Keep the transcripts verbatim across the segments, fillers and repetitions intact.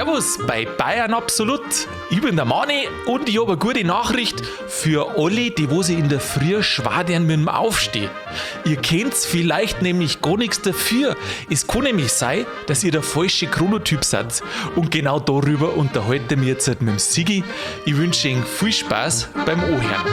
Servus bei Bayern Absolut. Ich bin der Mani und ich habe eine gute Nachricht für alle, die wo sie in der Früh schwadern mit dem Aufstehen. Ihr kennt's vielleicht nämlich gar nichts dafür. Es kann nämlich sein, dass ihr der falsche Chronotyp seid. Und genau darüber unterhalte ich mich jetzt mit dem Sigi. Ich wünsche Ihnen viel Spaß beim Anhören.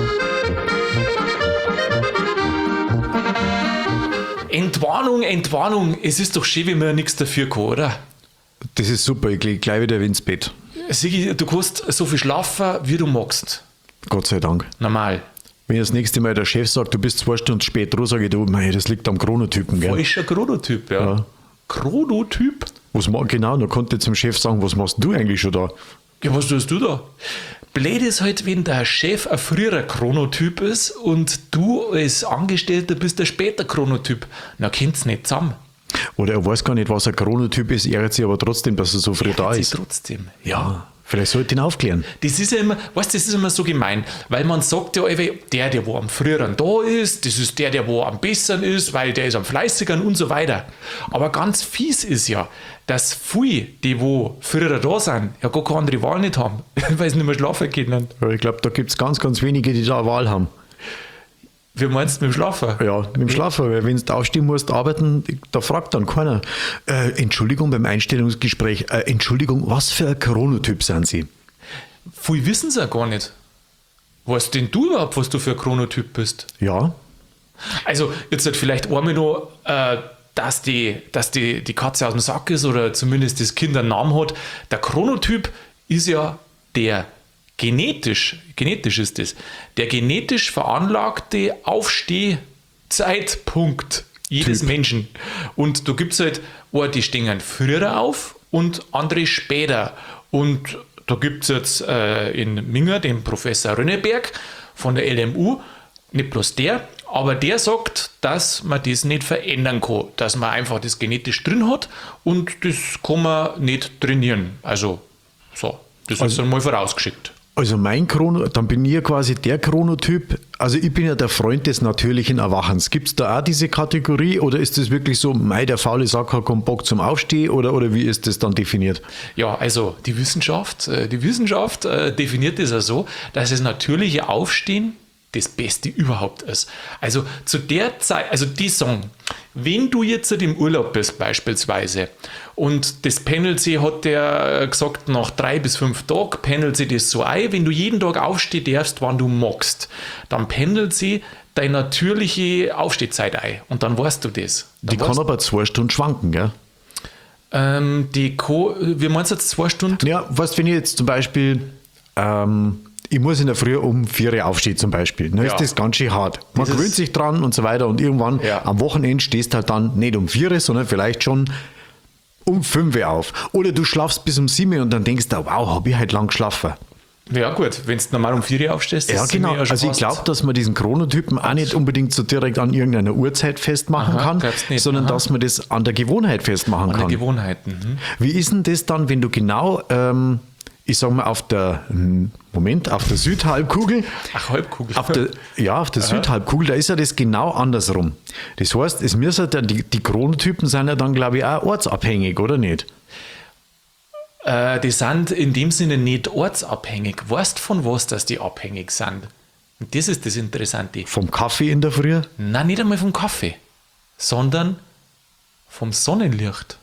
Entwarnung, Entwarnung. Es ist doch schön, wenn man nichts dafür kann, oder? Das ist super, ich gehe gleich wieder ins Bett. Sigi, du kannst so viel schlafen, wie du magst. Gott sei Dank. Normal. Wenn das nächste Mal der Chef sagt, du bist zwei Stunden spät dran, sage ich, du, mei, das liegt am Chronotypen, gell? Falscher Chronotyp, ja. ja. Chronotyp? Was ma- genau, dann konnte ich zum Chef sagen, was machst du eigentlich schon da? Ja, was tust du da? Blöd ist halt, wenn der Chef ein früherer Chronotyp ist und du als Angestellter bist der später Chronotyp. Na, kommt's nicht zusammen. Oder er weiß gar nicht, was ein Chronotyp ist, ärgert sich aber trotzdem, dass er so früh da ist. Trotzdem, ja. ja. Vielleicht sollte ich ihn aufklären. Das ist ja immer, weißt, das ist immer so gemein, weil man sagt ja, der, der wo am früheren da ist, das ist der, der wo am besseren ist, weil der ist am fleißigeren und so weiter. Aber ganz fies ist ja, dass viele, die wo früher da sind, ja gar keine andere Wahl nicht haben, weil sie nicht mehr schlafen können. Ich glaube, da gibt es ganz, ganz wenige, die da eine Wahl haben. Wie meinst du mit dem Schlafen? Ja, mit dem Schlafen, weil wenn du aufstehen musst, arbeiten, da fragt dann keiner. Äh, Entschuldigung beim Einstellungsgespräch, äh, Entschuldigung, was für ein Chronotyp sind Sie? Viele wissen es ja gar nicht. Weißt denn du überhaupt, was du für ein Chronotyp bist? Ja. Also, jetzt halt vielleicht einmal noch, äh, dass, die, dass die, die Katze aus dem Sack ist oder zumindest das Kind einen Namen hat. Der Chronotyp ist ja der Genetisch, genetisch ist das, der genetisch veranlagte Aufstehzeitpunkt jedes Typ. Menschen. Und da gibt es halt, oh, die stehen früher auf und andere später. Und da gibt es jetzt äh, in Minger den Professor Rönneberg von der L M U, nicht bloß der, aber der sagt, dass man das nicht verändern kann, dass man einfach das genetisch drin hat und das kann man nicht trainieren. Also, so, das Also- ist dann mal vorausgeschickt. Also mein Chrono, dann bin ich ja quasi der Chronotyp, also ich bin ja der Freund des natürlichen Erwachens. Gibt es da auch diese Kategorie oder ist das wirklich so, mei, der faule Sack hat keinen Bock zum Aufstehen oder, oder wie ist das dann definiert? Ja, also die Wissenschaft, äh, die Wissenschaft äh, definiert das ja so, dass das natürliche Aufstehen das Beste überhaupt ist. Also zu der Zeit, also die sagen, wenn du jetzt im Urlaub bist beispielsweise und das pendelt sich, hat der gesagt, nach drei bis fünf Tagen pendelt sich das so ein, wenn du jeden Tag aufstehen darfst, wann du magst, dann pendelt sie deine natürliche Aufstehzeit ein und dann weißt du das. Dann Die kann weißt, aber zwei Stunden schwanken, gell? ähm, die Co- wie meinst du jetzt zwei Stunden? Ja, weißt du, wenn ich jetzt zum Beispiel, ähm, ich muss in der Früh um vier Uhr aufstehen zum Beispiel, dann Ja. ist das ganz schön hart. Man Das gewöhnt ist- sich dran und so weiter und irgendwann Ja. am Wochenende stehst du halt dann nicht um vier Uhr, sondern vielleicht schon um fünf Uhr auf. Oder du schlafst bis um sieben Uhr und dann denkst du, wow, habe ich halt lang geschlafen. Ja gut, wenn du normal um vier Uhr aufstehst, Ja, ist genau. ziemlich Also ich fast- glaube, dass man diesen Chronotypen auch nicht unbedingt so direkt an irgendeiner Uhrzeit festmachen Aha, kann, glaubst nicht. sondern Aha. dass man das an der Gewohnheit festmachen an kann. die Gewohnheiten. Mhm. Wie ist denn das dann, wenn du genau, ähm, ich sag mal, auf der, hm, Moment, auf der Südhalbkugel, Ach, Halbkugel. auf der, ja, auf der Südhalbkugel, da ist ja das genau andersrum. Das heißt, es müssen ja, die, die Chronotypen sind ja dann, glaube ich, auch ortsabhängig, oder nicht? Äh, die sind in dem Sinne nicht ortsabhängig. Weißt von was, dass die abhängig sind? Und das ist das Interessante. Vom Kaffee in der Früh? Nein, nicht einmal vom Kaffee, sondern vom Sonnenlicht.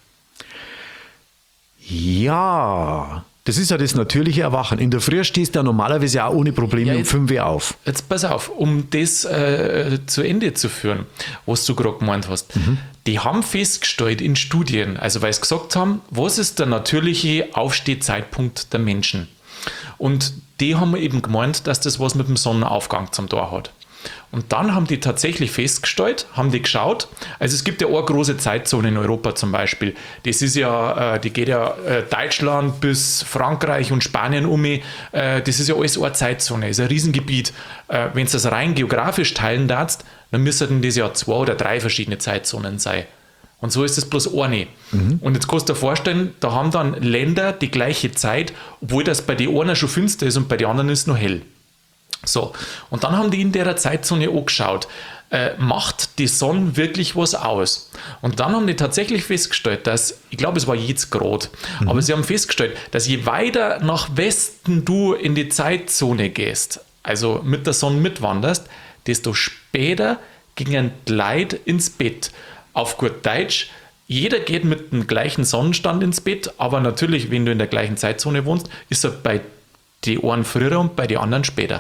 Ja, das ist ja das natürliche Erwachen. In der Früh stehst du ja normalerweise auch ohne Probleme Ja, um jetzt- fünf Uhr auf. Jetzt pass auf, um das äh, zu Ende zu führen, was du gerade gemeint hast. Die haben festgestellt in Studien, also weil sie gesagt haben, was ist der natürliche Aufstehzeitpunkt der Menschen? Und die haben eben gemeint, dass das was mit dem Sonnenaufgang zum Tor hat. Und dann haben die tatsächlich festgestellt, haben die geschaut, also es gibt ja eine große Zeitzone in Europa zum Beispiel, das ist ja, äh, die geht ja äh, Deutschland bis Frankreich und Spanien um, äh, das ist ja alles eine Zeitzone, ist ein Riesengebiet. Äh, wenn du das rein geografisch teilen darfst, dann müssten das ja zwei oder drei verschiedene Zeitzonen sein. Und so ist es bloß eine. Mhm. Und jetzt kannst du dir vorstellen, da haben dann Länder die gleiche Zeit, obwohl das bei den einen schon finster ist und bei den anderen ist noch hell. So, und dann haben die in der Zeitzone angeschaut, äh, macht die Sonne wirklich was aus? Und dann haben die tatsächlich festgestellt, dass, ich glaube, es war jetzt Grad, mhm. aber sie haben festgestellt, dass je weiter nach Westen du in die Zeitzone gehst, also mit der Sonne mitwanderst, desto später gingen die Leute ins Bett. Auf gut Deutsch, jeder geht mit dem gleichen Sonnenstand ins Bett, aber natürlich, wenn du in der gleichen Zeitzone wohnst, ist er bei den einen früher und bei den anderen später.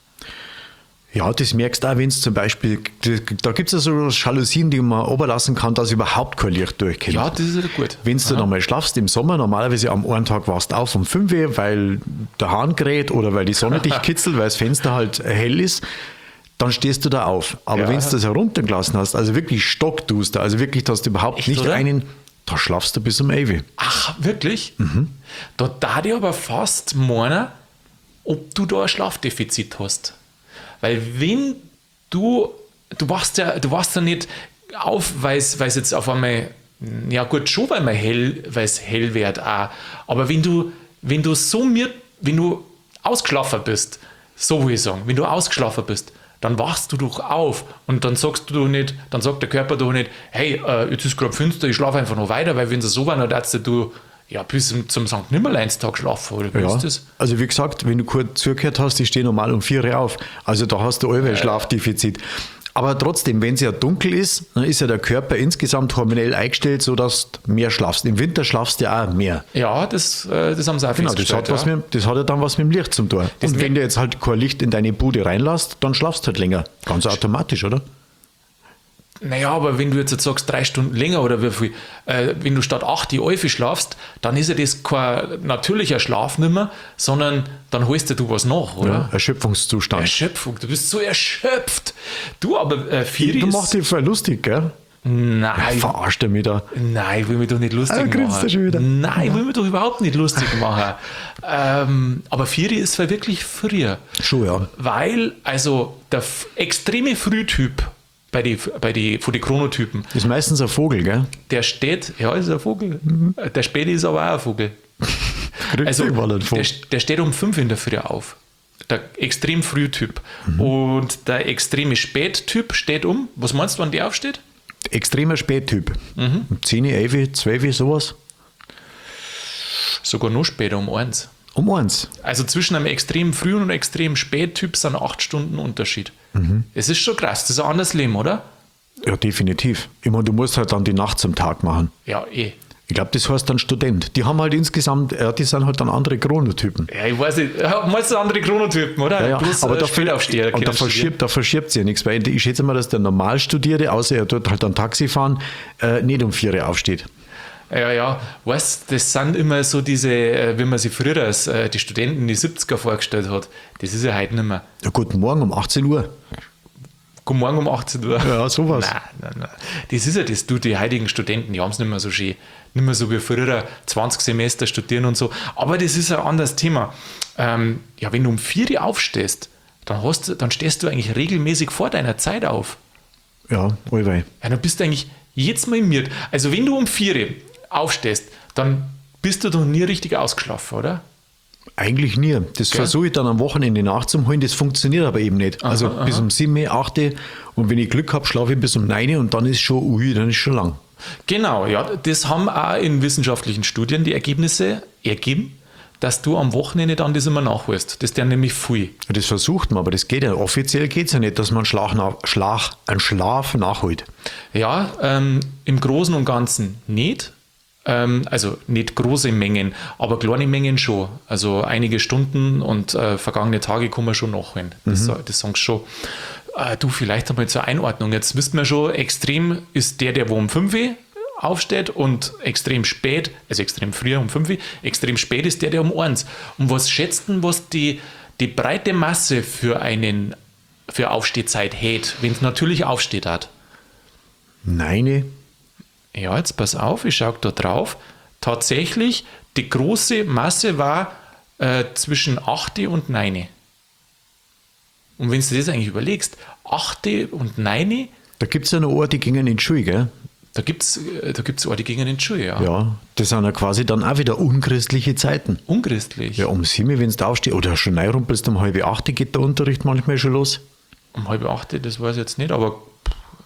Ja, das merkst du auch, wenn es zum Beispiel, da gibt es ja so Jalousien, die man oberlassen kann, dass überhaupt kein Licht durchkommt. Ja, das ist ja gut. Wenn du dann mal schlafst im Sommer, normalerweise am einen Tag warst du auf um fünf Uhr, weil der Hahn kräht oder weil die Sonne dich kitzelt, weil das Fenster halt hell ist, dann stehst du da auf. Aber ja. wenn du das heruntergelassen hast, also wirklich stockduster, also wirklich, dass du überhaupt Echt, nicht oder? einen, da schlafst du bis um elf Uhr. Ach, wirklich? Mhm. Da darf ich aber fast meinen, ob du da ein Schlafdefizit hast. Weil wenn du, du wachst ja, du wachst ja nicht auf, weil es jetzt auf einmal, ja gut, schon weil man hell, weil es hell wird auch, aber wenn du, wenn du so mir, wenn du ausgeschlafen bist, so will ich sagen, wenn du ausgeschlafen bist, dann wachst du doch auf und dann sagst du doch nicht, dann sagt der Körper doch nicht, hey, äh, jetzt ist gerade finster, ich schlafe einfach noch weiter, weil wenn es so war, dann darfst du ja bis zum Sankt Nimmerleinstag schlafen, oder wie ja. ist das? Also wie gesagt, wenn du kurz zugehört hast, ich stehe normal um vier Uhr auf, also da hast du allweil äh. Schlafdefizit. Aber trotzdem, wenn es ja dunkel ist, dann ist ja der Körper insgesamt hormonell eingestellt, sodass du mehr schlafst. Im Winter schlafst du ja auch mehr. Ja, das, das haben sie auch genau, festgestellt. Das hat, ja. mit, das hat ja dann was mit dem Licht zum tun. Das Und wenn du jetzt halt kein Licht in deine Bude reinlässt, dann schlafst du halt länger. Ganz automatisch, oder? Naja, aber wenn du jetzt sagst, drei Stunden länger oder wie viel, äh, wenn du statt acht die Elf schlafst, dann ist ja das kein natürlicher Schlaf nicht mehr, sondern dann holst du was nach, oder? Ja, Erschöpfungszustand. Erschöpfung, du bist so erschöpft. Du, aber äh, Firi Du machst dich voll lustig, gell? Nein. Ja, verarscht er mich da. Nein, ich will mich doch nicht lustig ah, machen. Du schon wieder. Nein, ich will mich doch überhaupt nicht lustig machen. ähm, aber Firi ist wirklich früher. Schon, ja. Weil, also der f- extreme Frühtyp bei die, bei die, von den Chronotypen. Ist meistens ein Vogel, gell? Der steht, ja, ist ein Vogel. Mhm. Der Späti ist aber auch ein Vogel. also, der, der steht um fünf in der Früh auf. Der extrem Frühtyp. Mhm. Und der extreme Spättyp steht um, was meinst du, wann der aufsteht? Extremer Spättyp. Mhm. Um zehn, elf, zwölf, sowas. Sogar noch später, um eins. Um eins. Also zwischen einem extrem frühen und einem extrem Spättyp sind acht Stunden Unterschied. Mhm. Es ist schon krass, das ist ein anderes Leben, oder? Ja, definitiv. Ich meine, du musst halt dann die Nacht zum Tag machen. Ja, eh. Ich glaube, das heißt dann Student. Die haben halt insgesamt, ja, die sind halt dann andere Chronotypen. Ja, ich weiß nicht, meinst du andere Chronotypen, oder? Ja, ja. Plus, aber äh, da, Spätaufsteher, und da verschiebt, da verschiebt sich ja nichts, weil ich schätze mal, dass der Normalstudierte, außer er tut halt dann Taxi fahren, äh, nicht um vier Uhr aufsteht. Ja, ja, weißt, das sind immer so diese, wie man sich früher als äh, die Studenten in die siebziger vorgestellt hat. Das ist ja heute nicht mehr. Ja, guten Morgen um achtzehn Uhr. Guten Morgen um achtzehn Uhr. Ja, sowas. Nein, nein, nein. Das ist ja das, du, die heutigen Studenten, die haben es nicht mehr so schön. Nicht mehr so wie früher, zwanzig Semester studieren und so. Aber das ist ein anderes Thema. Ähm, ja, wenn du um vier Uhr aufstehst, dann, hast, dann stehst du eigentlich regelmäßig vor deiner Zeit auf. Ja, allweil. Ja, dann bist du eigentlich jetzt mal im Miert. Also wenn du um vier Uhr aufstehst, dann bist du doch nie richtig ausgeschlafen, oder? Eigentlich nie. Das okay. versuche ich dann am Wochenende nachzuholen, das funktioniert aber eben nicht. Aha, also aha. bis um sieben, acht und wenn ich Glück habe, schlafe ich bis um neun und dann ist schon, ui, dann ist schon lang. Genau, ja, das haben auch in wissenschaftlichen Studien die Ergebnisse ergeben, dass du am Wochenende dann das immer nachholst. Das ist ja nämlich viel. Das versucht man, aber das geht ja. Offiziell geht es ja nicht, dass man Schlaf, nach, Schlaf, einen Schlaf nachholt. Ja, ähm, im Großen und Ganzen nicht. Also nicht große Mengen, aber kleine Mengen schon. Also einige Stunden und äh, vergangene Tage kann man schon nachholen. Das, mhm. das sagst schon. Äh, du, vielleicht einmal zur Einordnung. Jetzt wissen wir schon, extrem ist der, der wo um fünf Uhr aufsteht und extrem spät, also extrem früh um fünf Uhr, extrem spät ist der, der um eins. Und was schätzt denn, was die, die breite Masse für einen für Aufstehzeit hält, wenn es natürlich aufsteht hat? Nein. Ja, jetzt pass auf, ich schaue da drauf. Tatsächlich, die große Masse war äh, zwischen acht und neun. Und wenn du dir das eigentlich überlegst, acht und neun. Da gibt es ja noch Orte, die gingen in die Schule, gell? Da gibt es da gibt's Orte, die gingen in die Schule, ja. Ja, das sind ja quasi dann auch wieder unchristliche Zeiten. Unchristlich? Ja, um sieben, wenn du aufstehst, oder schon reinrumpelst, um halb acht geht der Unterricht manchmal schon los. Um halb acht, das weiß ich jetzt nicht, aber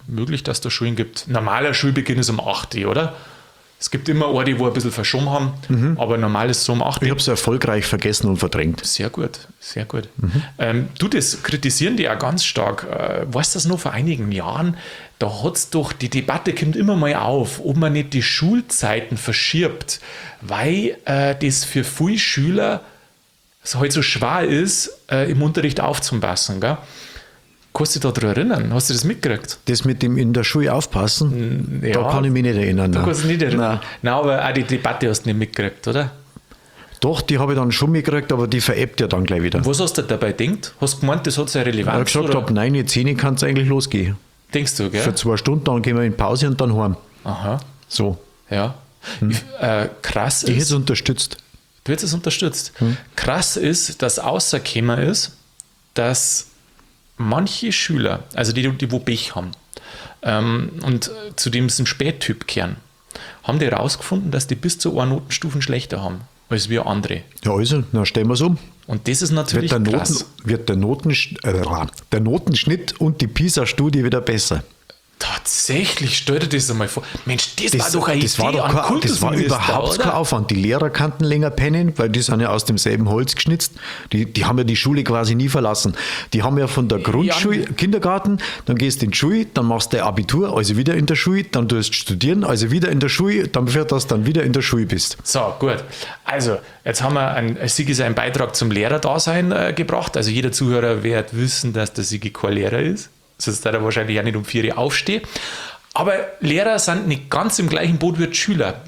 möglich, dass es Schulen gibt. Normaler Schulbeginn ist um acht Uhr, oder? Es gibt immer Orte, die ein bisschen verschoben haben, mhm. aber normal ist es so um acht Uhr. Ich habe es erfolgreich vergessen und verdrängt. Sehr gut, sehr gut. Mhm. Ähm, du, das kritisieren die ja ganz stark. Äh, weißt du das noch vor einigen Jahren? Da hat es doch, die Debatte kommt immer mal auf, ob man nicht die Schulzeiten verschiebt, weil äh, das für viele Schüler es halt so schwer ist, äh, im Unterricht aufzupassen, gell? Kannst du dich daran erinnern? Hast du das mitgekriegt? Das mit dem in der Schule aufpassen? Ja, da kann ich mich nicht erinnern. Da kannst du dich nicht erinnern. Nein. Nein, aber auch die Debatte hast du nicht mitgekriegt, oder? Doch, die habe ich dann schon mitgekriegt, aber die veräppt ja dann gleich wieder. Was hast du dabei gedacht? Hast du gemeint, das hat seine Relevanz? Ich habe gesagt, ab neun, zehn kann es eigentlich losgehen. Denkst du, gell? Für zwei Stunden, dann gehen wir in Pause und dann heim. Aha. So. Ja. Hm. Ich, äh, krass ich ist... hätte es unterstützt. Du hättest es unterstützt. Hm. Krass ist, dass außerkämmer ist, dass manche Schüler, also die, die wo Pech haben, ähm, und zu dem sie ein Spättyp kehren, haben die herausgefunden, dass die bis zu einer Notenstufen schlechter haben als wir andere. Ja, also, dann stellen wir es um. Und das ist natürlich wird der krass. Noten, wird der, Notensch äh, der Notenschnitt und die PISA-Studie wieder besser. Tatsächlich, stell dir das einmal vor. Mensch, das, das war doch eine das Idee war doch an kein, Das war überhaupt oder? kein Aufwand. Die Lehrer kannten länger pennen, weil die sind ja aus demselben Holz geschnitzt. Die, die haben ja die Schule quasi nie verlassen. Die haben ja von der Grundschule, ja. Kindergarten, dann gehst du in die Schule, dann machst du dein Abitur, also wieder in der Schule, dann tust du studieren, also wieder in der Schule, dann wird das dann wieder in der Schule bist. So, gut. Also, jetzt haben wir einen, Sigi seinen Beitrag zum Lehrerdasein äh, gebracht. Also jeder Zuhörer wird wissen, dass der Sigi kein Lehrer ist. Sonst wird er wahrscheinlich auch nicht um vier Uhr aufstehen. Aber Lehrer sind nicht ganz im gleichen Boot wie die Schüler.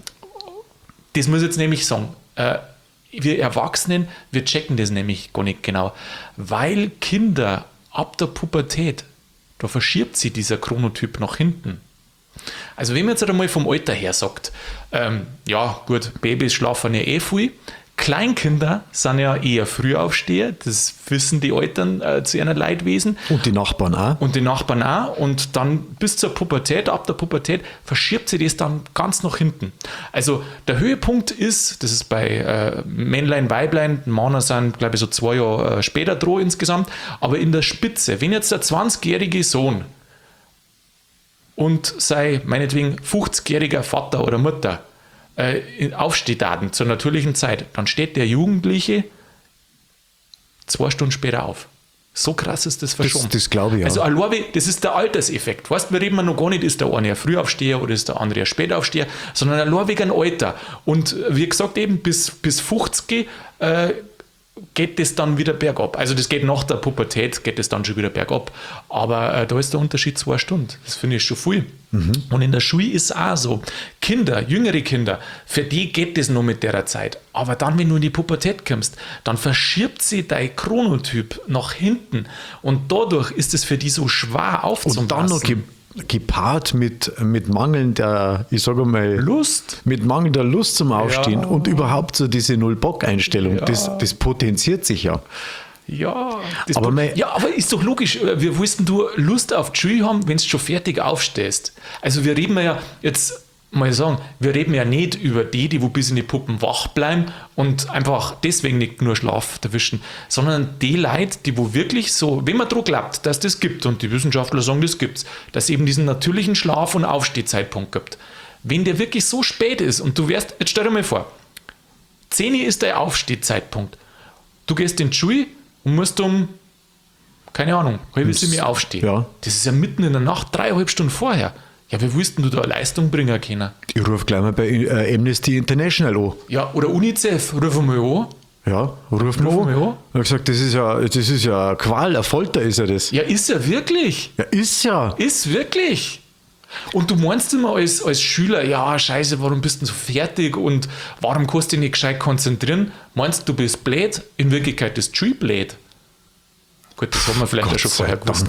Das muss ich jetzt nämlich sagen. Äh, wir Erwachsenen, wir checken das nämlich gar nicht genau. Weil Kinder ab der Pubertät, da verschiebt sich dieser Chronotyp nach hinten. Also wenn man jetzt einmal vom Alter her sagt, ähm, ja gut, Babys schlafen ja eh viel, Kleinkinder sind ja eher Frühaufsteher, das wissen die Eltern äh, zu ihren Leidwesen. Und die Nachbarn auch. Und die Nachbarn auch. Und dann bis zur Pubertät, ab der Pubertät, verschiebt sich das dann ganz nach hinten. Also der Höhepunkt ist, das ist bei äh, Männlein, Weiblein, Männer sind, glaube ich, so zwei Jahre äh, später dran insgesamt, aber in der Spitze, wenn jetzt der zwanzigjährige Sohn und sei meinetwegen fünfzigjähriger Vater oder Mutter äh, Aufstehdaten zur natürlichen Zeit, dann steht der Jugendliche zwei Stunden später auf. So krass ist das verschoben. Das, das glaube ich ja. Also allein, das ist der Alterseffekt. Weißt du, wir reden noch gar nicht, ist der eine ein Frühaufsteher oder ist der andere ein Spätaufsteher, sondern allein wegen Alter. Und wie gesagt, eben bis, bis fünfzig äh, geht das dann wieder bergab. Also das geht nach der Pubertät, geht das dann schon wieder bergab. Aber äh, da ist der Unterschied zwei Stunden. Das finde ich schon viel. Mhm. Und in der Schule ist es auch so. Kinder, jüngere Kinder, für die geht das noch mit der Zeit. Aber dann, wenn du in die Pubertät kommst, dann verschiebt sich dein Chronotyp nach hinten. Und dadurch ist es für die so schwer aufzupassen. Und dann noch ge gepaart mit, mit mangelnder, ich sage mal, Lust. Mit mangelnder Lust zum Aufstehen, ja. Und überhaupt so diese Null-Bock-Einstellung, ja. das, das potenziert sich ja. Ja, das aber, mein, ja, aber ist doch logisch. Wie willst du Lust auf die Schule haben, wenn du schon fertig aufstehst? Also wir reden ja jetzt, mal sagen, wir reden ja nicht über die, die wo bis in die Puppen wach bleiben und einfach deswegen nicht nur Schlaf erwischen, sondern die Leute, die wo wirklich so, wenn man dran glaubt, dass das gibt, und die Wissenschaftler sagen, das gibt's, dass es eben diesen natürlichen Schlaf- und Aufstehzeitpunkt gibt. Wenn der wirklich so spät ist und du wärst, jetzt stell dir mal vor, zehn Uhr ist der Aufstehzeitpunkt. Du gehst in die Schule und musst um, keine Ahnung, halb sieben Uhr aufstehen. Ja. Das ist ja mitten in der Nacht, dreieinhalb Stunden vorher. Ja, wie willst du da eine Leistung bringen können? Ich rufe gleich mal bei äh, Amnesty International an. Ja, oder UNICEF, ruf mal an. Ja, ruf mal an. Ich habe gesagt, das ist ja, das ist ja eine Qual, eine Folter ist ja das. Ja, ist ja wirklich. Ja, ist ja. Ist wirklich. Und du meinst immer als, als Schüler, ja, scheiße, warum bist du so fertig und warum kannst du dich nicht gescheit konzentrieren? Meinst du, du bist blöd? In Wirklichkeit ist die Schule blöd. Gut, das haben wir vielleicht Gott auch schon vorher gewusst.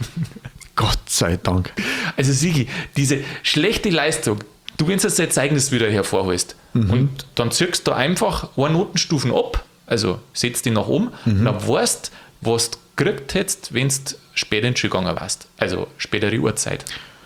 Gott sei Dank. Also Sigi, diese schlechte Leistung, du wenn du jetzt dein Zeugnis wieder hervorholst mhm. und dann zirkst du einfach eine Notenstufen ab, also setzt die nach oben, mhm. dann weißt du, was du gekriegt hättest, wenn du später in die Schule gegangen warst, also spätere Uhrzeit.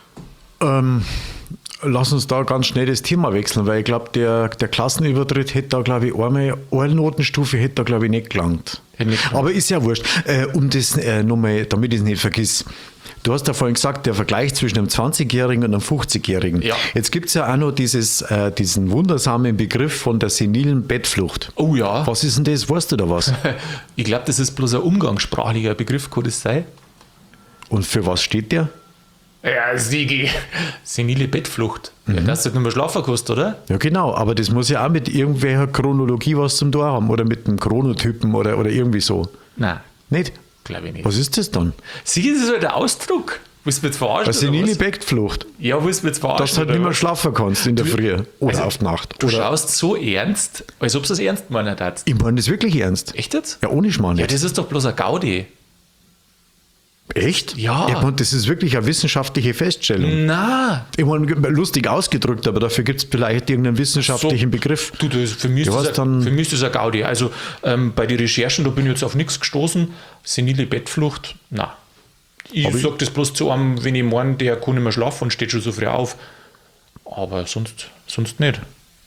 Ähm, lass uns da ganz schnell das Thema wechseln, weil ich glaube, der, der Klassenübertritt hätte da, glaube ich, einmal, eine Notenstufe hätte da, glaube ich, nicht gelangt. Nicht gelangt. Aber ist ja wurscht. Äh, um das äh, nochmal, damit ich es nicht vergiss. Du hast ja vorhin gesagt, der Vergleich zwischen einem zwanzigjährigen und einem fünfzigjährigen. Ja. Jetzt gibt es ja auch noch dieses, äh, diesen wundersamen Begriff von der senilen Bettflucht. Oh ja. Was ist denn das? Weißt du da was? Ich glaube, das ist bloß ein umgangssprachlicher Begriff, kann das sein? Und für was steht der? Ja, Sigi. Senile Bettflucht. Mhm. Ja, dass du nicht mehr schlafen kannst, oder? Ja, genau, aber das muss ja auch mit irgendwelcher Chronologie was zum Tor haben oder mit einem Chronotypen oder, oder irgendwie so. Nein, Nicht? glaube ich nicht. Was ist das dann? Sigi, das ist halt der Ausdruck. Willst du mich jetzt verarschen? Eine senile was? Bettflucht. Ja, willst du mich jetzt verarschen? Dass du halt oder nicht mehr was? schlafen kannst in der Du- Früh oder also, auf die Nacht. Du Oder, schaust so ernst, als ob du es ernst meinen hättest. ich meine das wirklich ernst. Echt jetzt? Ja, ohne Schmarrn Ja, nicht. das ist doch bloß ein Gaudi. Echt? Ja. Ich meine, das ist wirklich eine wissenschaftliche Feststellung. Na, Ich meine, lustig ausgedrückt, aber dafür gibt es vielleicht irgendeinen wissenschaftlichen Begriff. Du, das, für, mich Ja, ist was das dann- ein, für mich ist das ein Gaudi. Also ähm, bei den Recherchen, da bin ich jetzt auf nichts gestoßen. Senile Bettflucht, na. Ich Aber ich- sage das bloß zu einem, wenn ich meine, der kann nicht mehr schlafen und steht schon so früh auf. Aber sonst, sonst nicht.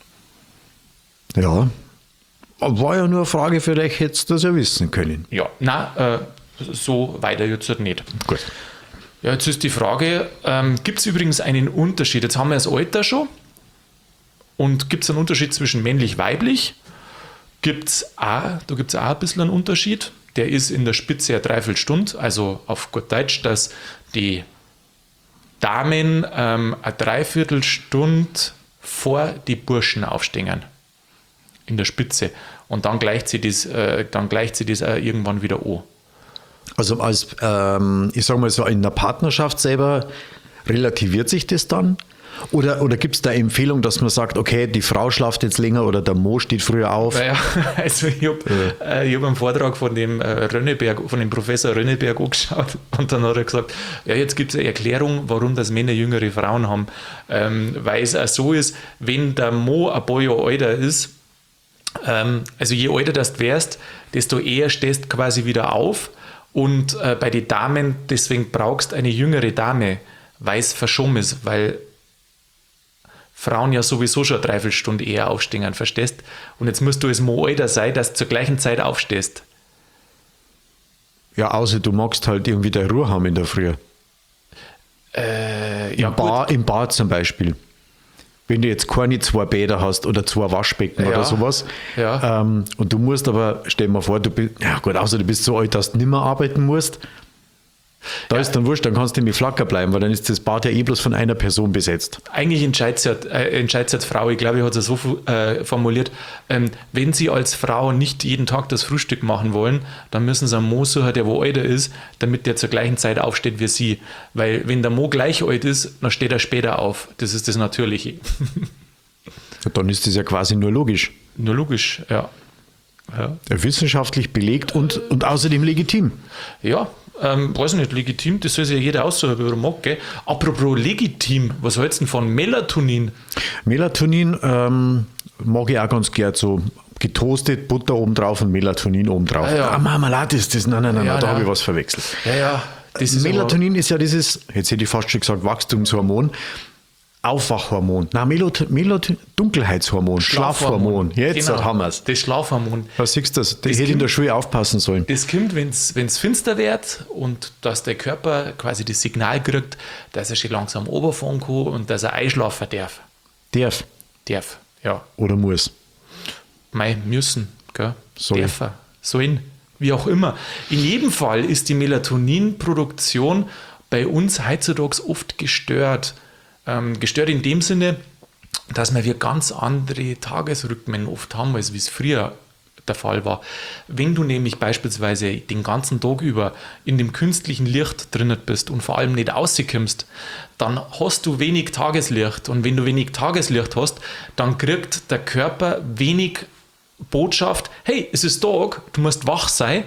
Ja. Aber war ja nur eine Frage, vielleicht hättest du das ja wissen können. Ja, na, äh, so weiter jetzt halt nicht. Gut. Ja, jetzt ist die Frage, ähm, gibt es übrigens einen Unterschied? Jetzt haben wir das Alter schon. Und gibt es einen Unterschied zwischen männlich-weiblich? Gibt's auch, da gibt es auch ein bisschen einen Unterschied. Der ist in der Spitze eine Dreiviertelstunde, also auf gut Deutsch, dass die Damen ähm, eine Dreiviertelstunde vor die Burschen aufstehen. In der Spitze. Und dann gleicht sie das, äh, dann gleicht sie das auch irgendwann wieder an. Also als, ähm, ich sage mal so, in der Partnerschaft selber relativiert sich das dann? Oder, oder gibt es da Empfehlung, dass man sagt, okay, die Frau schlaft jetzt länger oder der Mo steht früher auf? Naja, also ich habe äh, ich hab einen Vortrag von dem äh, Rönneberg, von dem Professor Rönneberg angeschaut und dann hat er gesagt, ja, jetzt gibt es eine Erklärung, warum das Männer jüngere Frauen haben. Ähm, weil es auch so ist, wenn der Mo ein paar Jahre älter ist, ähm, also je älter das du wärst, desto eher stehst du quasi wieder auf und äh, bei den Damen, deswegen brauchst du eine jüngere Dame, weil es verschoben ist, weil Frauen ja sowieso schon eine Dreiviertelstunde eher aufstehen, verstehst? Und jetzt musst du als Mo älter sein, dass du zur gleichen Zeit aufstehst. Ja, außer du magst halt irgendwie der Ruhe haben in der Früh. Äh, Im, ja, Bar, Im Bad zum Beispiel. Wenn du jetzt keine zwei Bäder hast oder zwei Waschbecken Ja. oder sowas. Ja. Ähm, und du musst aber, stell dir mal vor, du bist, ja gut, außer du bist so alt, dass du nicht mehr arbeiten musst. Da ist dann wurscht, dann kannst du mit Flacker bleiben, weil dann ist das Bad ja eh bloß von einer Person besetzt. Eigentlich entscheidet sich äh, entscheidet sich die Frau, ich glaube, ich habe es so äh, formuliert, ähm, wenn sie als Frau nicht jeden Tag das Frühstück machen wollen, dann müssen sie einen Mo suchen, der wo älter ist, damit der zur gleichen Zeit aufsteht wie sie. Weil wenn der Mo gleich alt ist, dann steht er später auf. Das ist das Natürliche. Und dann ist das ja quasi nur logisch. Nur logisch, ja. Ja, Wissenschaftlich belegt und, und außerdem legitim. ja ähm, weiß nicht, legitim, das soll sich ja jeder aussuchen, wie er mag. Gell? Apropos legitim, was hältst du denn von Melatonin? Melatonin ähm, mag ich auch ganz gern so getoastet, Butter oben drauf und Melatonin oben drauf. Ah, ja. Ah, Marmelade ist das. Nein, nein, nein, Ja, da nein. habe ich was verwechselt. Ja, ja. Das ist Melatonin ist ja dieses, jetzt hätte ich fast schon gesagt, Wachstumshormon, Aufwachhormon. Nein, Melot Melot Dunkelheitshormon, Schlafhormon. Jetzt genau, haben wir es. Das Schlafhormon. Was siehst du das? Ich Das hätte in Kind- der Schule aufpassen sollen. Das kommt, wenn es finster wird und dass der Körper quasi das Signal kriegt, dass er schon langsam runterfahren kann und dass er einschlafen darf. Darf Darf, ja. oder muss. Mei, müssen, gell? Sollen. Dürfen, sollen, wie auch immer. In jedem Fall ist die Melatoninproduktion bei uns heutzutage oft gestört. Ähm, gestört in dem Sinne, dass wir ganz andere Tagesrhythmen oft haben, als wie es früher der Fall war. Wenn du nämlich beispielsweise den ganzen Tag über in dem künstlichen Licht drinnen bist und vor allem nicht rauskommst, dann hast du wenig Tageslicht. Und wenn du wenig Tageslicht hast, dann kriegt der Körper wenig Botschaft, hey, es ist Tag, du musst wach sein.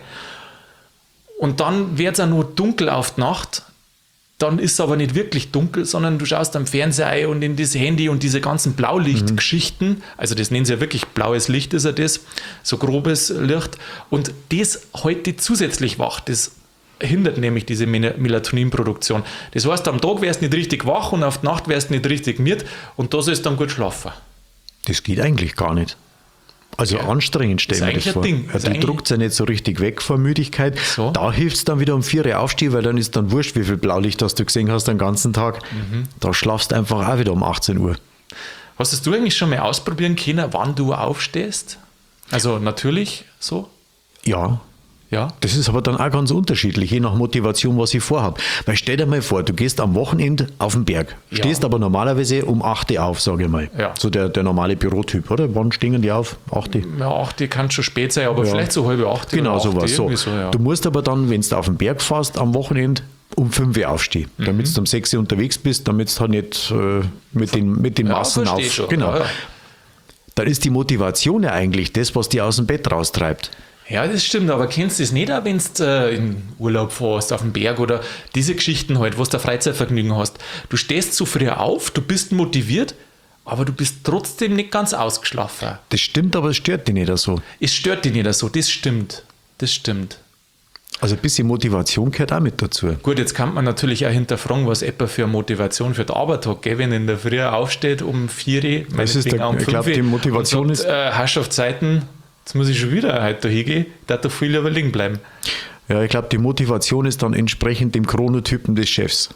Und dann wird es auch nur dunkel auf die Nacht. Dann ist es aber nicht wirklich dunkel, sondern du schaust am Fernseher ein und in das Handy und diese ganzen Blaulichtgeschichten, also das nennen sie ja wirklich blaues Licht, ist ja das, so grobes Licht. Und das heute zusätzlich wach, das hindert nämlich diese Mel- Melatoninproduktion. Das heißt, am Tag wärst du nicht richtig wach und auf die Nacht wärst du nicht richtig müde und da sollst du dann gut schlafen. Das geht eigentlich gar nicht. Also Ja. anstrengend, stell Ist mir eigentlich das vor. ein Ding. Ja, Ist die eigentlich- druckt ja nicht so richtig weg vor Müdigkeit. So. Da hilft es dann wieder um vier Uhr aufstehen, weil dann ist dann wurscht, wie viel Blaulicht hast du gesehen hast den ganzen Tag. Mhm. Da schlafst du einfach auch wieder um achtzehn Uhr. Hast du eigentlich schon mal ausprobieren können, wann du aufstehst? Also natürlich so? Ja, Ja. das ist aber dann auch ganz unterschiedlich, je nach Motivation, was ich vorhabe. Weil stell dir mal vor, du gehst am Wochenende auf den Berg, Ja. stehst aber normalerweise um acht Uhr auf, sage ich mal. Ja. So der, der normale Bürotyp, oder? Wann stehen die auf? acht Uhr? Ja, acht Uhr kann schon spät sein, aber Ja. vielleicht so halbe acht Uhr. Genau, oder acht Uhr, sowas. So. irgendwie so, ja. Du musst aber dann, wenn du auf den Berg fährst, am Wochenende um fünf Uhr aufstehen, Mhm. damit du um sechs Uhr unterwegs bist, damit du halt nicht äh, mit den, mit den Ja, Massen versteh auf... schon. Genau. Ja, ja. Dann ist die Motivation ja eigentlich das, was dich aus dem Bett raustreibt. Ja, das stimmt, aber kennst du das nicht auch, wenn du äh, in Urlaub fährst, auf den Berg oder diese Geschichten halt, wo du Freizeitvergnügen hast. Du stehst zu früh auf, du bist motiviert, aber du bist trotzdem nicht ganz ausgeschlafen. Das stimmt, aber es stört dich nicht so. Es stört dich nicht so, das stimmt. Das stimmt. Also ein bisschen Motivation gehört auch mit dazu. Gut, jetzt kann man natürlich auch hinterfragen, was etwa für eine Motivation für den Arbeit hat, gell? Wenn in der Früh aufsteht um vier Uhr, Das ist der- um ich glaub, die Motivation und sagt, ist- äh, Herrschaftszeiten, jetzt muss ich schon wieder heute da hingehen, da doch viel lieber liegen bleiben. Ja, ich glaube, die Motivation ist dann entsprechend dem Chronotypen des Chefs.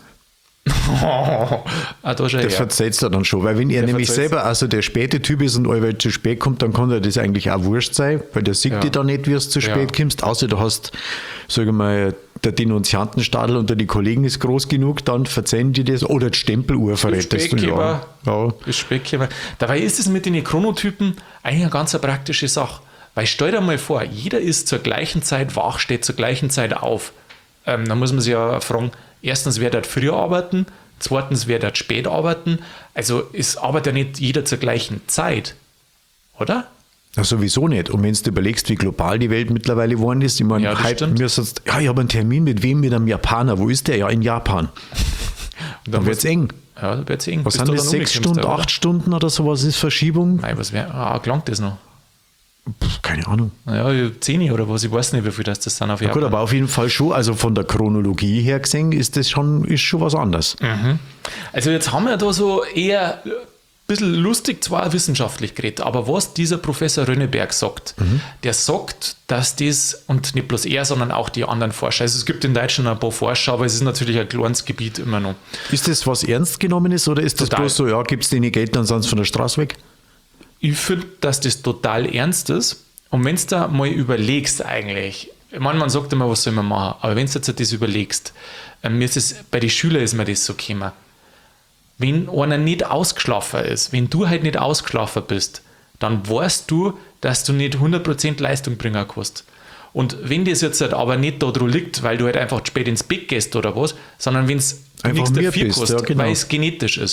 ah, da schon Das her. verzeiht er dann schon, weil wenn er Der nämlich verzeiht's. selber also der späte Typ ist und allweil zu spät kommt, dann kann er das eigentlich auch wurscht sein, weil der sieht Ja. dich dann nicht, wie es zu spät Ja. kommst, außer du hast, sage ich mal, der Denunziantenstadel unter die Kollegen ist groß genug, dann verzeihen die das, oder die Stempeluhr verrätest du. Ja. Ja. Das Speckgeber. Dabei ist es mit den Chronotypen eigentlich eine ganz praktische Sache. Weil stell dir mal vor, jeder ist zur gleichen Zeit wach, steht zur gleichen Zeit auf. Ähm, da muss man sich ja fragen, erstens, wer dort früh arbeiten, zweitens, wer dort spät arbeiten. Also es arbeitet ja nicht jeder zur gleichen Zeit, oder? Ja, sowieso nicht. Und wenn du überlegst, wie global die Welt mittlerweile geworden ist, ich meine, Ja, das heute stimmt. müsstest, ja, ich habe einen Termin mit wem? Mit einem Japaner. Wo ist der? Ja, in Japan. Und Dann wird es eng. Ja, da wird es eng. Was Bis sind du das? dann Sechs umkommst, Stunden, oder? acht Stunden oder sowas ist Verschiebung? Nein, was wäre? Ah, gelangt das noch? Pff, keine Ahnung. Naja, zehn oder was, ich weiß nicht, wie viel das, das sind auf Ja, gut, aber auf jeden Fall schon, also von der Chronologie her gesehen, ist das schon, ist schon was anderes. Also jetzt haben wir da so eher ein bisschen lustig zwar wissenschaftlich geredet, aber was dieser Professor Rönneberg sagt, der sagt, dass das, und nicht bloß er, sondern auch die anderen Forscher, also es gibt in Deutschland ein paar Forscher, aber es ist natürlich ein kleines Gebiet immer noch. Ist das was ernst genommenes oder ist das Total. bloß so, ja, gibst denen Geld, dann sind sie von der Straße weg? Ich finde, dass das total ernst ist. Und wenn du da mal überlegst eigentlich, ich meine, man sagt immer, was soll man machen, aber wenn du jetzt das überlegst, äh, mir ist es, bei den Schülern ist mir das so gekommen, wenn einer nicht ausgeschlafen ist, wenn du halt nicht ausgeschlafen bist, dann weißt du, dass du nicht hundert Prozent Leistung bringen kannst. Und wenn das jetzt halt aber nicht daran liegt, weil du halt einfach spät ins Bett gehst oder was, sondern wenn es Einfach nichts mir dafür bist, kostet, ja, genau. weil es genetisch ist,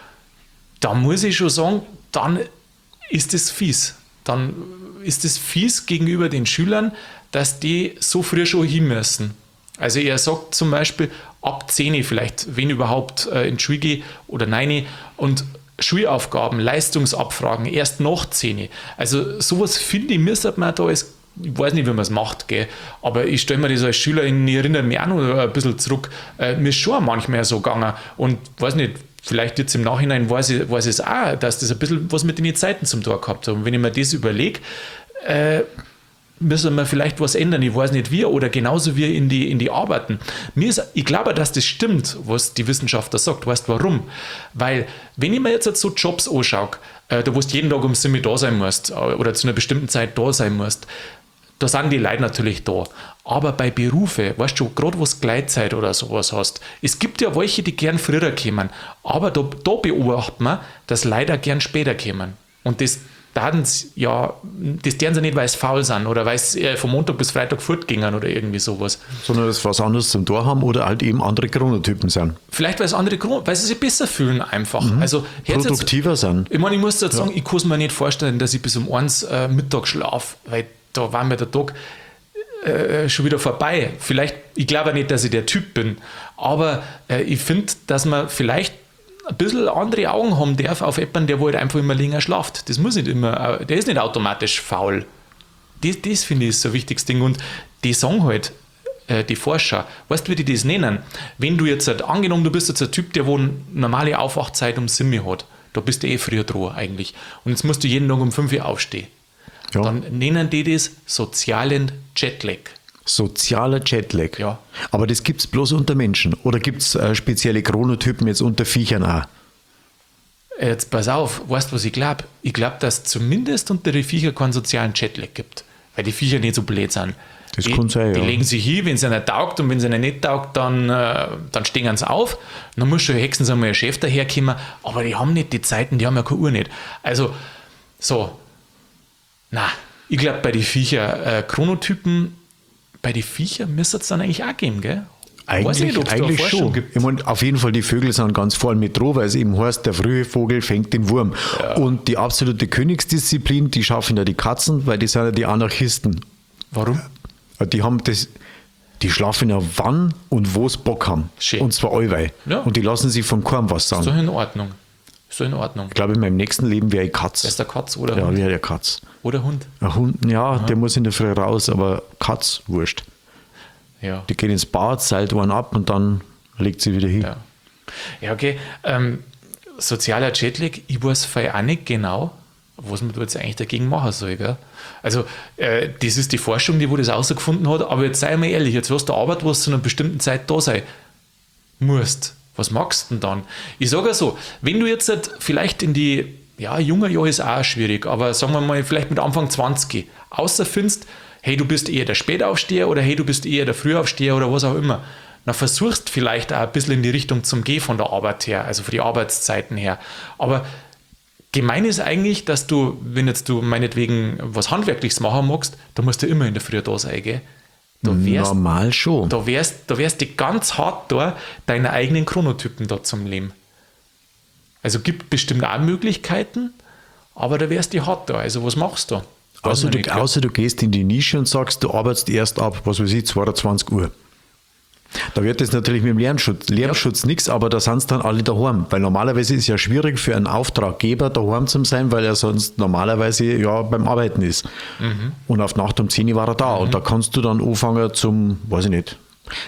da muss ich schon sagen, dann ist es fies. Dann ist es fies gegenüber den Schülern, dass die so früh schon hin müssen. Also er sagt zum Beispiel, ab zehn vielleicht, wenn überhaupt äh, in die Schule gehe oder nein, und Schulaufgaben, Leistungsabfragen erst nach zehn. Also sowas finde ich, müsste man da als, ich weiß nicht, wie man es macht, gell, aber ich stelle mir das als Schüler, in, ich erinnere mich auch noch ein bisschen zurück, äh, mir ist schon manchmal so gegangen und weiß nicht, vielleicht jetzt im Nachhinein weiß ich, weiß ich es auch, dass das ein bisschen was mit den Zeiten zum Tor gehabt hat. Und wenn ich mir das überlege, äh, müssen wir vielleicht was ändern, ich weiß nicht wie, oder genauso wie in die, in die Arbeiten. Mir ist, ich glaube, dass das stimmt, was die Wissenschaftler sagt. Weißt du warum? Weil, wenn ich mir jetzt so Jobs anschaue, äh, da wo du jeden Tag um sieben da sein musst, äh, oder zu einer bestimmten Zeit da sein musst, da sind die Leute natürlich da. Aber bei Berufe, weißt du, gerade was Gleitzeit oder sowas hast, es gibt ja welche, die gern früher kommen, aber da, da beobachtet man, dass Leute auch gern später kommen. Und das ja, das deren sie nicht, weil sie faul sind oder weil sie äh, von Montag bis Freitag fortgingen oder irgendwie sowas. Sondern dass sie was anderes zum Tor haben oder halt eben andere Chronotypen sind. Vielleicht, weil es andere Grund, weil sie sich besser fühlen einfach. Mhm. Also, produktiver jetzt, sind. Ich meine, ich muss jetzt Ja. sagen, ich kann es mir nicht vorstellen, dass ich bis um eins äh, Mittag schlafe, weil da war mir der Tag äh, schon wieder vorbei. Vielleicht, ich glaube nicht, dass ich der Typ bin, aber äh, ich finde, dass man vielleicht ein bisschen andere Augen haben darf auf jemanden, der wo halt einfach immer länger schlaft. Das muss nicht immer, der ist nicht automatisch faul. Das, das finde ich ist so ein wichtiges Ding. Und die sagen halt, äh, die Forscher, weißt du, wie die das nennen? Wenn du jetzt, halt, angenommen, du bist jetzt ein Typ, der wo eine normale Aufwachzeit um sieben hat, da bist du eh früher dran eigentlich. Und jetzt musst du jeden Tag um fünf Uhr aufstehen. Ja. dann nennen die das sozialen Jetlag. Sozialer Jetlag. Ja. Aber das gibt es bloß unter Menschen. Oder gibt es äh, spezielle Chronotypen jetzt unter Viechern auch? Jetzt pass auf, weißt du, was ich glaube? Ich glaube, dass es zumindest unter den Viechern keinen sozialen Jetlag gibt, weil die Viecher nicht so blöd sind. Das die, kann sein, Die ja. legen sich hin, wenn es ihnen taugt, und wenn es ihnen nicht taugt, dann, äh, dann stehen sie auf. Dann muss schon höchstens einmal ein Chef daherkommen, aber die haben nicht die Zeiten, die haben ja keine Uhr nicht. Also, so, na, ich glaube, bei den Viecher, äh, Chronotypen, bei den Viechern müsste es dann eigentlich auch geben, gell? Eigentlich, Weiß nicht, ob's da eigentlich Forschung schon. gibt. Ich meine, auf jeden Fall, die Vögel sind ganz vorne mit dran, weil es eben heißt, der frühe Vogel fängt den Wurm. Ja. Und die absolute Königsdisziplin, die schaffen ja die Katzen, weil die sind ja die Anarchisten. Warum? Die haben das, die schlafen ja wann und wo sie Bock haben. Schön. Und zwar allweil. Ja. Und die lassen sich von keinem was sagen. Ist doch in Ordnung. Ist doch in Ordnung. Ich glaube, in meinem nächsten Leben wäre ich Katz. Ist der Katz oder Ja, Hund? wäre der Katz. Oder Hund? Ein Hund, ja, der muss in der Früh raus, aber Katz, wurscht. Ja. Die geht ins Bad, seilt einen ab und dann legt sie wieder hin. Ja, ja okay. Ähm, sozialer Jetlag, ich weiß vorher auch nicht genau, was man da jetzt eigentlich dagegen machen soll. Gell? Also, äh, das ist die Forschung, die wo das herausgefunden hat, aber jetzt sei mal ehrlich, jetzt hast du Arbeit, wo du zu einer bestimmten Zeit da sein musst. Was magst du denn dann? Ich sage ja so, wenn du jetzt halt vielleicht in die, ja, junger Jahre ist auch schwierig, aber sagen wir mal, vielleicht mit Anfang zwanzig außer findest, hey, du bist eher der Spätaufsteher oder hey, du bist eher der Frühaufsteher oder was auch immer, dann versuchst vielleicht auch ein bisschen in die Richtung zum Gehen von der Arbeit her, also von den Arbeitszeiten her. Aber gemein ist eigentlich, dass du, wenn jetzt du meinetwegen was Handwerkliches machen magst, da musst du immer in der Früh da sein, gell? Da wärst, Normal schon. da wärst, da wärst du ganz hart da, deine eigenen Chronotypen da zum Leben. Also gibt bestimmt auch Möglichkeiten, aber da wärst du hart da. Also was machst du? Weiß Außer man du, nicht, gell? außer du gehst in die Nische und sagst, du arbeitest erst ab, was weiß ich, zweiundzwanzig Uhr. Da wird das natürlich mit dem Lärmschutz, Lärmschutz nichts, aber da sind sie dann alle daheim. Weil normalerweise ist es ja schwierig für einen Auftraggeber daheim zu sein, weil er sonst normalerweise ja beim Arbeiten ist. Mhm. Und auf Nacht um zehn Uhr war er da. Und da kannst du dann anfangen zum, weiß ich nicht,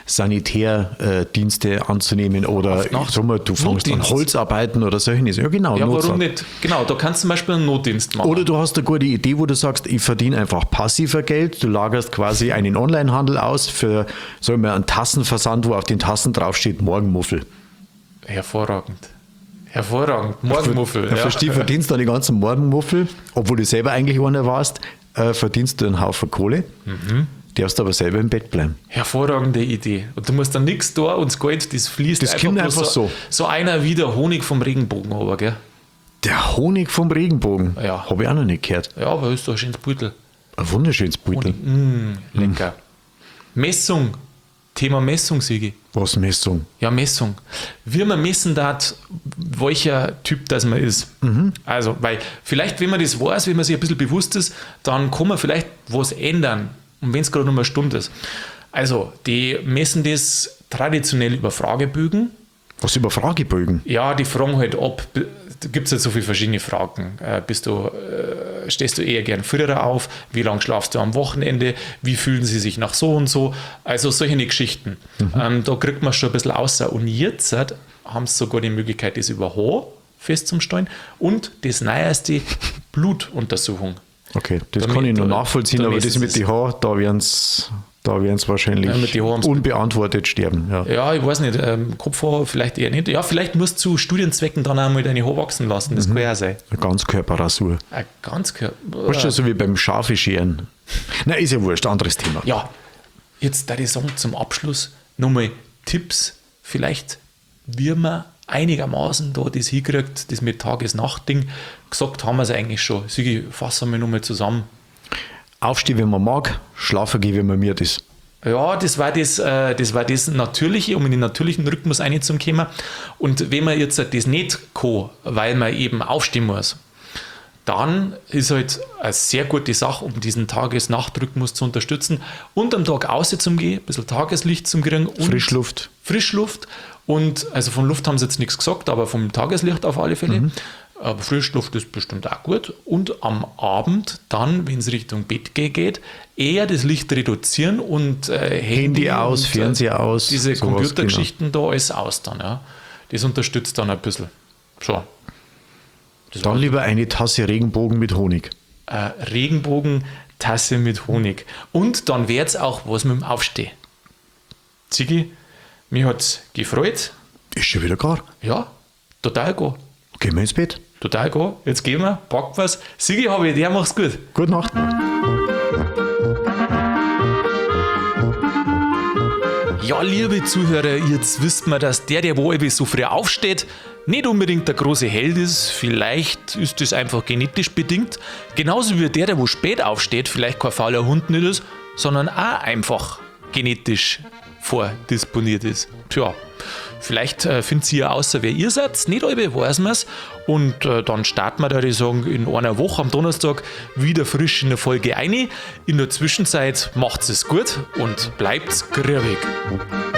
Sanitärdienste anzunehmen oder Auf Nacht? sag mal, du fängst an Notdienst? Holzarbeiten oder solches. Ja, genau. Ja, Notfall. warum nicht? Genau, da kannst du zum Beispiel einen Notdienst machen. Oder du hast eine gute Idee, wo du sagst, ich verdiene einfach passiver Geld. Du lagerst quasi einen Onlinehandel aus für, sagen wir, einen Tassenversand, wo auf den Tassen draufsteht Morgenmuffel. Hervorragend. Hervorragend. Morgenmuffel. Ja, versteh, verdienst dann die ganzen Morgenmuffel, obwohl du selber eigentlich einer warst, äh, verdienst du einen Haufen Kohle, Mhm. darfst aber selber im Bett bleiben. Hervorragende Idee. Und du musst dann nichts da und das Geld, das fließt Das kommt bloß einfach so. So einer wie der Honig vom Regenbogen, aber, gell? Der Honig vom Regenbogen, Ja. habe ich auch noch nicht gehört. Ja, aber ist doch ein schönes Beutel. Ein wunderschönes Beutel. Mm, lecker. Messung. Thema Messung, Sigi. Was Messung? Ja, Messung. Wie man messen darf, welcher Typ das man ist. Also, weil vielleicht, wenn man das weiß, wenn man sich ein bisschen bewusst ist, dann kann man vielleicht was ändern. Und wenn es gerade nur eine Stunde ist. Also, die messen das traditionell über Fragebögen. Was über Fragebögen? Ja, die fragen halt ab, da gibt es halt so viele verschiedene Fragen. Äh, bist du, äh, stehst du eher gern früher auf? Wie lange schlafst du am Wochenende? Wie fühlen sie sich nach so und so? Also solche Geschichten. Mhm. Ähm, da kriegt man schon ein bisschen außer. Und jetzt äh, haben sie sogar die Möglichkeit, das über Haar festzustellen und das neueste Blutuntersuchung. Okay, das Damit- kann ich noch da- nachvollziehen, da aber messen das mit sie den Haaren, da werden sie da werden's wahrscheinlich Ja, mit den Haaren- unbeantwortet sterben. Ja. Ja, ich weiß nicht, ähm, Kopfhaar vielleicht eher nicht. Ja, vielleicht musst du zu Studienzwecken dann einmal deine Haare wachsen lassen, das kann ja sein. Eine Ganzkörperrasur. Ein ganz klar. Weißt du, so wie beim Schafe scheren. Na, ist ja wurscht, anderes Thema. Ja, jetzt da ich sagen zum Abschluss nochmal Tipps, vielleicht, wie man einigermaßen da das hinkriegt, das mit Tages-Nacht-Ding. Gesagt haben wir es eigentlich schon. Sigi, fassen wir nochmal zusammen. Aufstehen, wenn man mag, schlafen gehen, wenn man müde ist. Ja, das war das, äh, das war das Natürliche, um in den natürlichen Rhythmus reinzukommen. Und wenn man jetzt das nicht kann, weil man eben aufstehen muss, dann ist halt eine sehr gute Sache, um diesen Tages-Nacht-Rhythmus zu unterstützen und am Tag rauszugehen, ein bisschen Tageslicht zu kriegen. Und Frischluft. Frischluft. Und also von Luft haben sie jetzt nichts gesagt, aber vom Tageslicht auf alle Fälle. Mhm. Aber Frischluft ist bestimmt auch gut. Und am Abend dann, wenn es Richtung Bett geht, eher das Licht reduzieren und äh, Handy, Handy aus, und, äh, Fernseher aus, Diese sowas, Computergeschichten da alles aus dann. Ja. Das unterstützt dann ein bisschen. So. Das Dann war- lieber eine Tasse Regenbogen mit Honig. äh, Regenbogentasse mit Honig. Und dann wird es auch was mit dem Aufstehen. Ziggy, mich hat es gefreut. Ist schon wieder gar. Ja, total go. Gehen wir ins Bett. Total go. Jetzt gehen wir, packen wir's. Sigi, habe ich, der macht's gut. Gute Nacht. Ja, liebe Zuhörer, jetzt wisst man, dass der, der wo so früh aufsteht, nicht unbedingt der große Held ist. Vielleicht ist das einfach genetisch bedingt. Genauso wie der, der wo spät aufsteht, vielleicht kein fauler Hund nicht ist, sondern auch einfach genetisch vordisponiert ist. Tja, vielleicht äh, findet ihr außer wer ihr seid, nicht alle weiß man's. Und äh, dann starten wir, da ich sagen, in einer Woche am Donnerstag wieder frisch in der Folge ein. In der Zwischenzeit macht's es gut und bleibt's grübig.